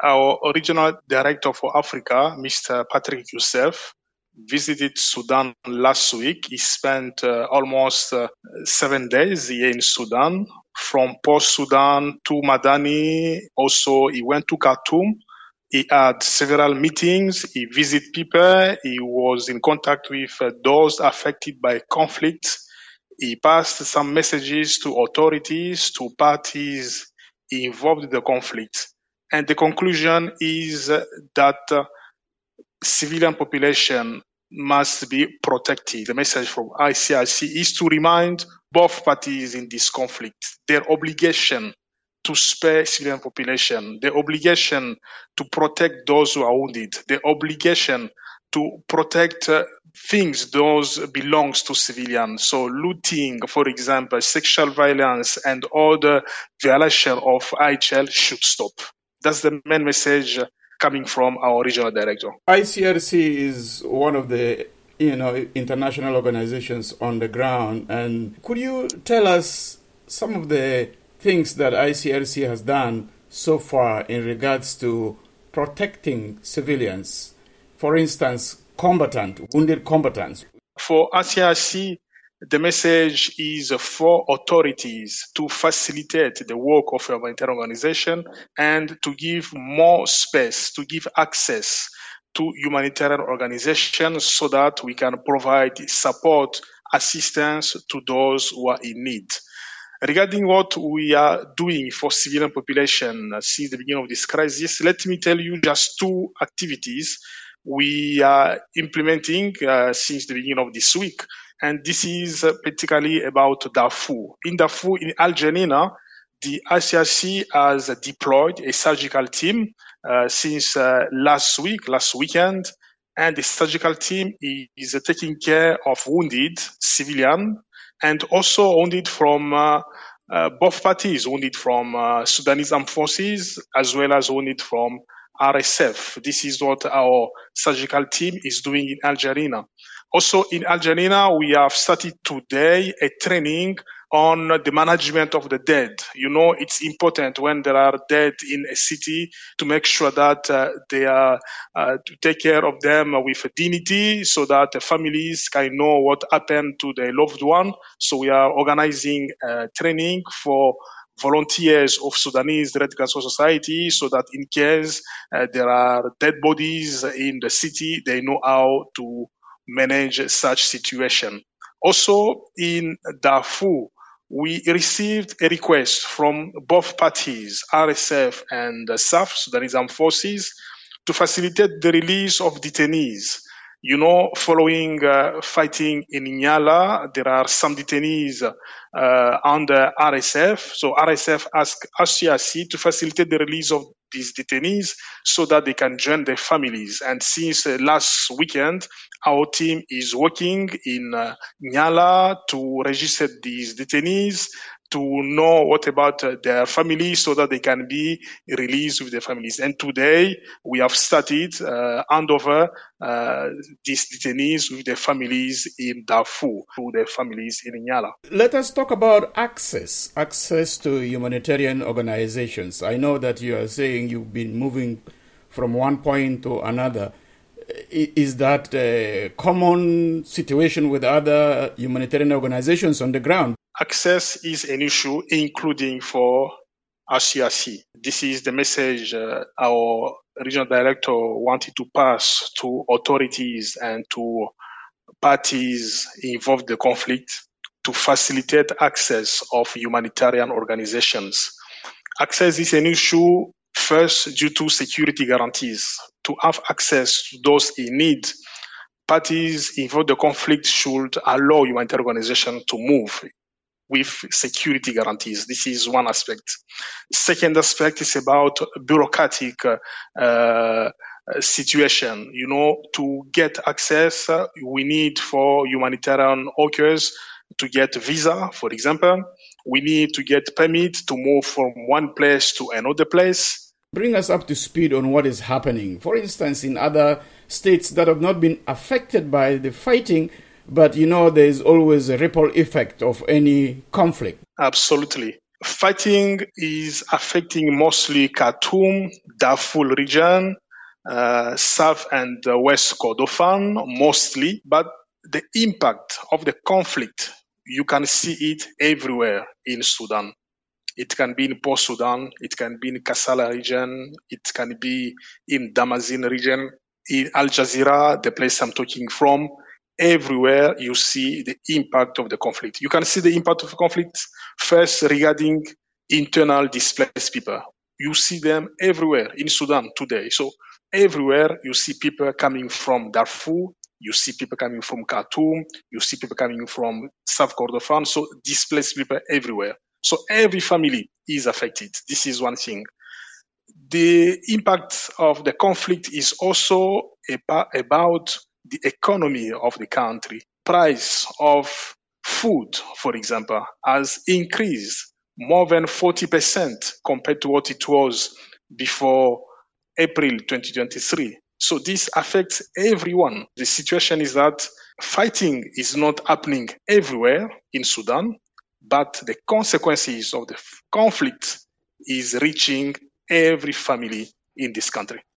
our original director for Africa, Mr. Patrick Youssef, visited Sudan last week. He spent almost 7 days here in Sudan, from Port Sudan to Madani. Also, he went to Khartoum. He had several meetings. He visited people. He was in contact with those affected by conflict. He passed some messages to authorities, to parties involved in the conflict. And the conclusion is that civilian population must be protected. The message from ICRC is to remind both parties in this conflict their obligation to spare civilian population, the obligation to protect those who are wounded, the obligation to protect things those belongs to civilians. So looting, for example, sexual violence and other violation of IHL should stop. That's the main message coming from our regional director. ICRC is one of the international organizations on the ground, and could you tell us some of the things that ICRC has done so far in regards to protecting civilians? For instance, wounded combatants. For ICRC, the message is for authorities to facilitate the work of a humanitarian organization and to give more space, to give access to humanitarian organizations so that we can provide support, assistance to those who are in need. Regarding what we are doing for civilian population since the beginning of this crisis, let me tell you just 2 activities we are implementing since the beginning of this week. And this is particularly about Darfur. In Darfur, in Al Janina, the ICRC has deployed a surgical team since last weekend. And the surgical team is taking care of wounded civilian and also wounded from both parties, wounded from Sudanese armed forces as well as wounded from RSF. This is what our surgical team is doing in Al Janina. Also in Al Janina, we have started today a training on the management of the dead. You know, it's important when there are dead in a city to make sure that they are to take care of them with dignity so that the families can know what happened to their loved one. So we are organizing training for volunteers of Sudanese Red Cross Society so that in case there are dead bodies in the city, they know how to manage such situation. Also in Darfur, we received a request from both parties, RSF and SAF, Sudanese Armed Forces, to facilitate the release of detainees. You know, following fighting in Nyala, there are some detainees under RSF. So RSF asked ICRC to facilitate the release of these detainees so that they can join their families. And since last weekend, our team is working in Nyala to register these detainees, to know what about their families so that they can be released with their families. And today we have started hand over these detainees with their families in Darfur, to their families in Nyala. Let us talk about access to humanitarian organizations. I know that you are saying you've been moving from one point to another. Is that a common situation with other humanitarian organizations on the ground? Access is an issue, including for ICRC. This is the message our regional director wanted to pass to authorities and to parties involved in the conflict to facilitate access of humanitarian organizations. Access is an issue first due to security guarantees. To have access to those in need, parties involved in the conflict should allow humanitarian organizations to move with security guarantees. This is one aspect. Second aspect is about bureaucratic situation. You know, to get access, we need for humanitarian workers to get visa, for example. We need to get permit to move from one place to another place. Bring us up to speed on what is happening. For instance, in other states that have not been affected by the fighting, but you know, there is always a ripple effect of any conflict. Absolutely. Fighting is affecting mostly Khartoum, Darfur region, South and West Kordofan mostly, but the impact of the conflict, you can see it everywhere in Sudan. It can be in Port Sudan, it can be in Kassala region, it can be in Damazin region, in Al Jazeera, the place I'm talking from. Everywhere you see the impact of the conflict. You can see the impact of the conflict first regarding internal displaced people. You see them everywhere in Sudan today. So everywhere you see people coming from Darfur, you see people coming from Khartoum, you see people coming from South Kordofan. So displaced people everywhere. So every family is affected. This is one thing. The impact of the conflict is also about the economy of the country. Price of food, for example, has increased more than 40% compared to what it was before April 2023. So this affects everyone. The situation is that fighting is not happening everywhere in Sudan, but the consequences of the conflict is reaching every family in this country.